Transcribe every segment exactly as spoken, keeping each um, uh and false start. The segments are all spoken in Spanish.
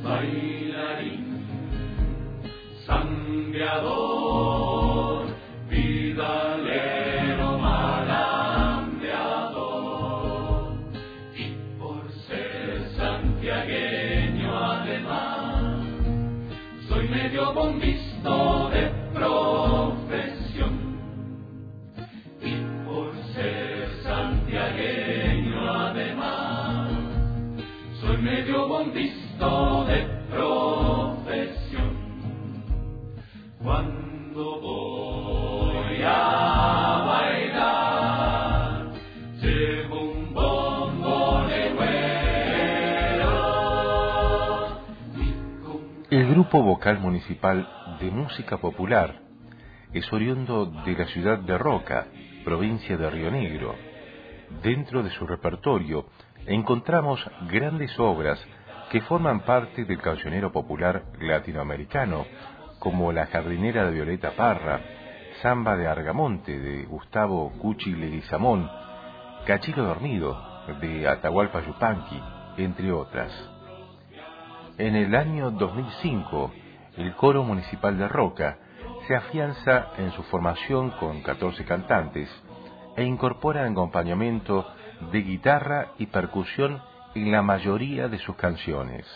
bailarín, sangreador, vidalero, malandreador, y por ser santiagueño además, soy medio bombisto de profesión, y por ser santiagueño además, soy medio bombisto de profesión. Cuando voy a bailar, llevo un bombo legüero. El Grupo Vocal Municipal de Música Popular es oriundo de la ciudad de Roca, provincia de Río Negro. Dentro de su repertorio encontramos grandes obras que forman parte del cancionero popular latinoamericano, como La jardinera de Violeta Parra, Samba de Argamonte de Gustavo Cuchi Leguizamón, Cachilo dormido de Atahualpa Yupanqui, entre otras. En el año dos mil cinco, el Coro Municipal de Roca se afianza en su formación con catorce cantantes e incorpora acompañamiento de guitarra y percusión en la mayoría de sus canciones.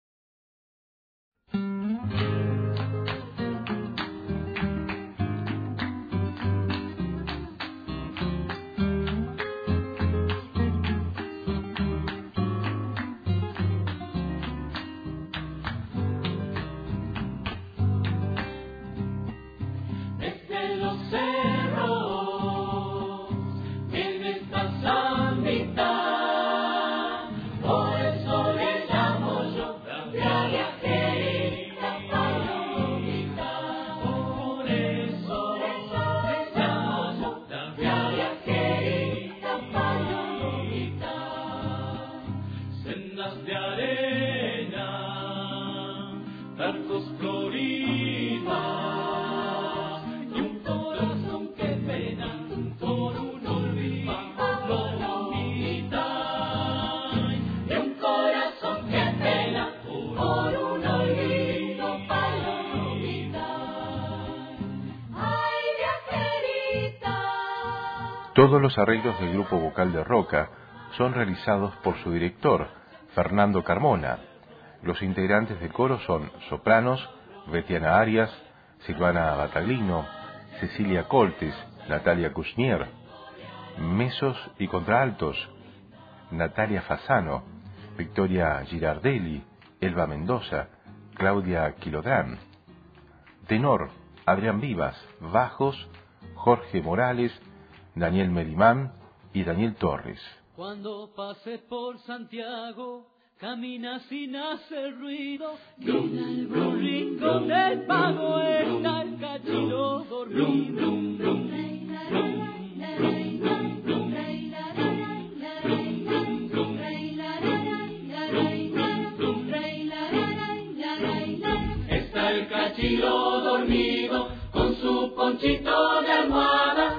Todos los arreglos del Grupo Vocal de Roca son realizados por su director, Fernando Carmona. Los integrantes del coro son sopranos, Betiana Arias, Silvana Bataglino, Cecilia Coltes, Natalia Kushnier, mesos y contraaltos, Natalia Fasano, Victoria Girardelli, Elba Mendoza, Claudia Quilodrán, tenor, Adrián Vivas, bajos, Jorge Morales, Daniel Merimán y Daniel Torres. Cuando pases por Santiago, camina sin hacer ruido, y en algún rincón del pago está el cachilo dormido. Está el cachilo dormido con su ponchito de almohada.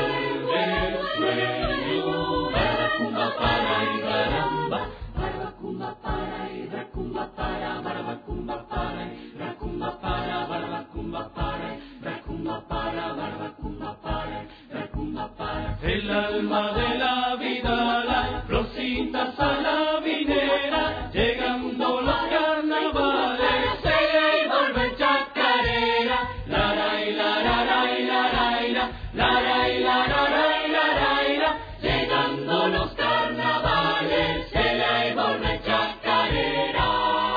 El alma de la vida, la Rosita Saladinera, llegando los carnavales, se vuelve chacarera, la ra y la ra ra y la ra y la, la ra y la ra ra y la ra y la, llegando los carnavales, se le vuelve chacarera.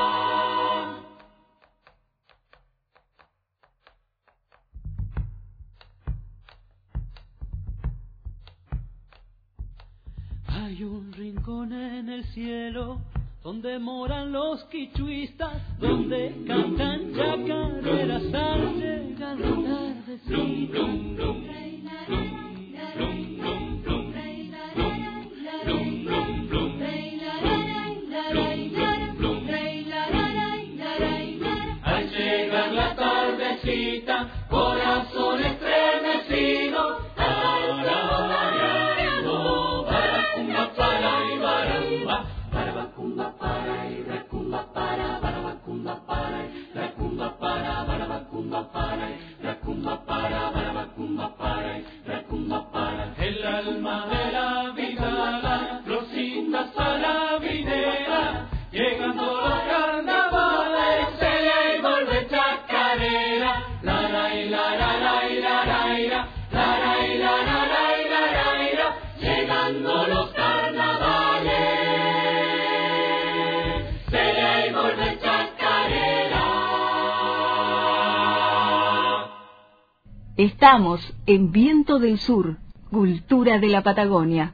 Hay un rincón en el cielo donde moran los quichuistas, donde cantan chacareras al llegar la tardecita. Al llegar la tardecita, corazón estremecido, para y baracumba para y recumba para barabacumba cumba para, la cumba para, la cumba para, la cumba para. El alma de la vida, la florcita salabinera, llegando los carnavales, se le vuelve chacarera. La la y la la la y la la y la, la la y la la la y la la y la, llegando los carnavales, se le vuelve chacarera. Estamos en Viento del Sur, cultura de la Patagonia.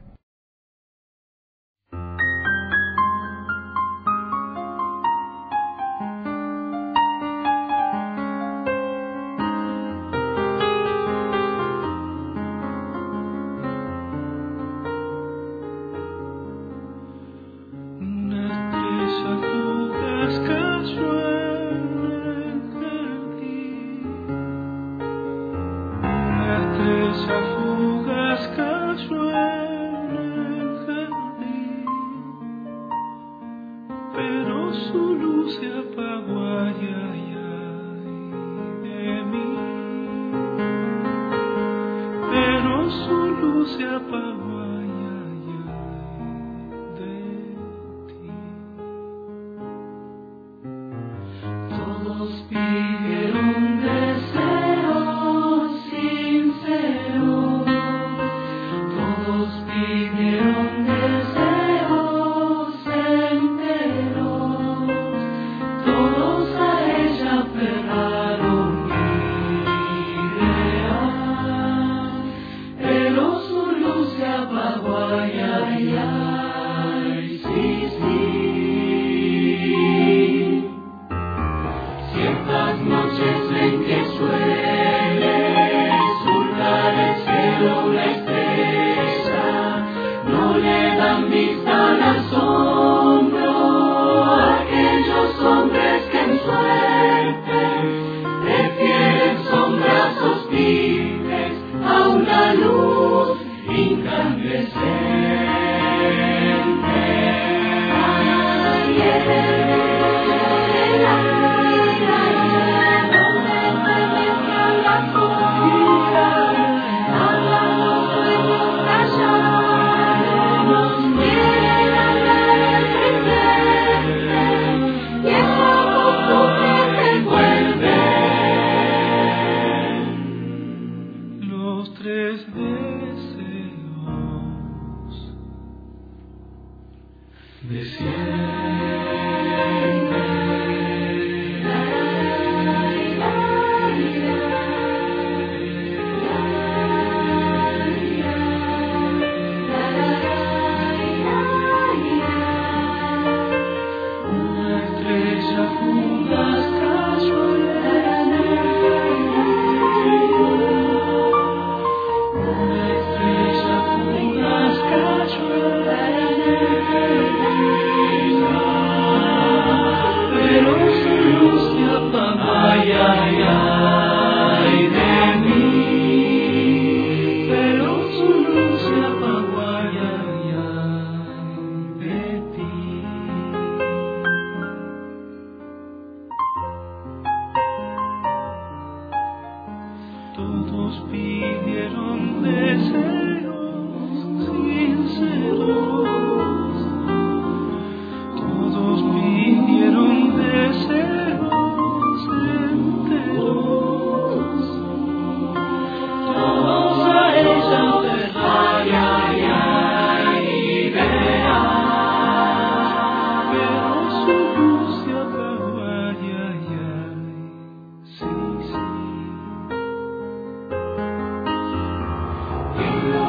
Thank you.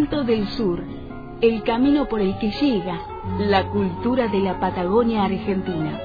Viento del Sur, el camino por el que llega la cultura de la Patagonia Argentina.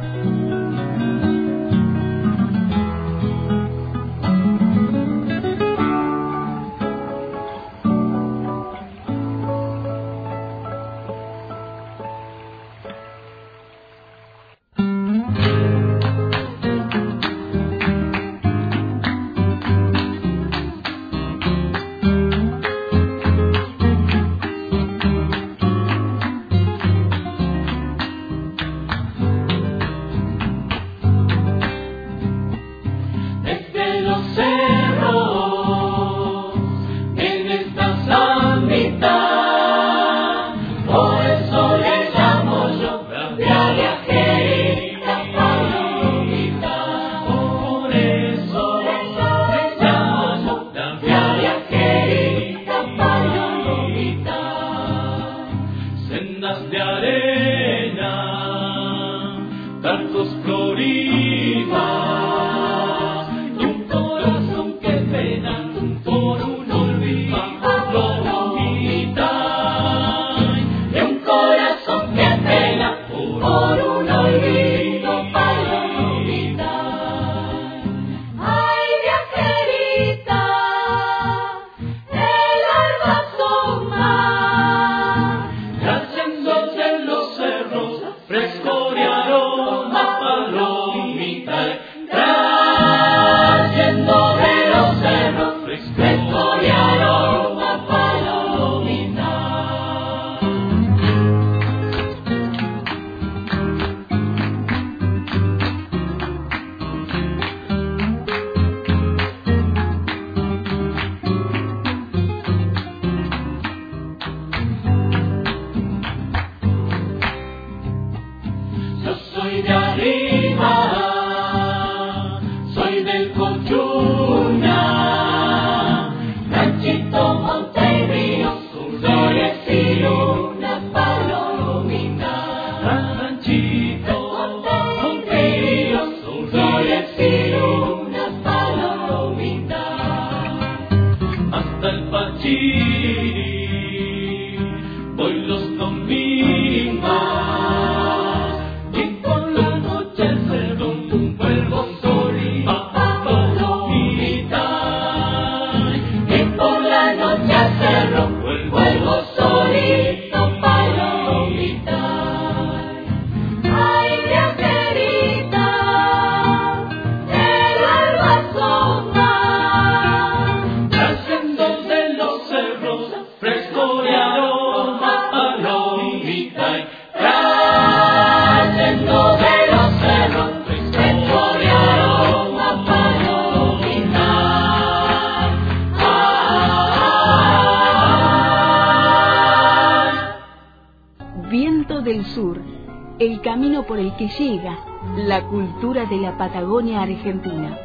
Viento del Sur, el camino por el que llega la cultura de la Patagonia Argentina.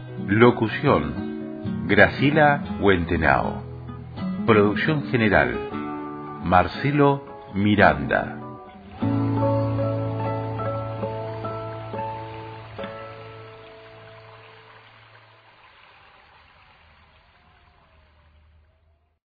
Locución: Graciela Huentenao. Producción general: Marcelo Miranda.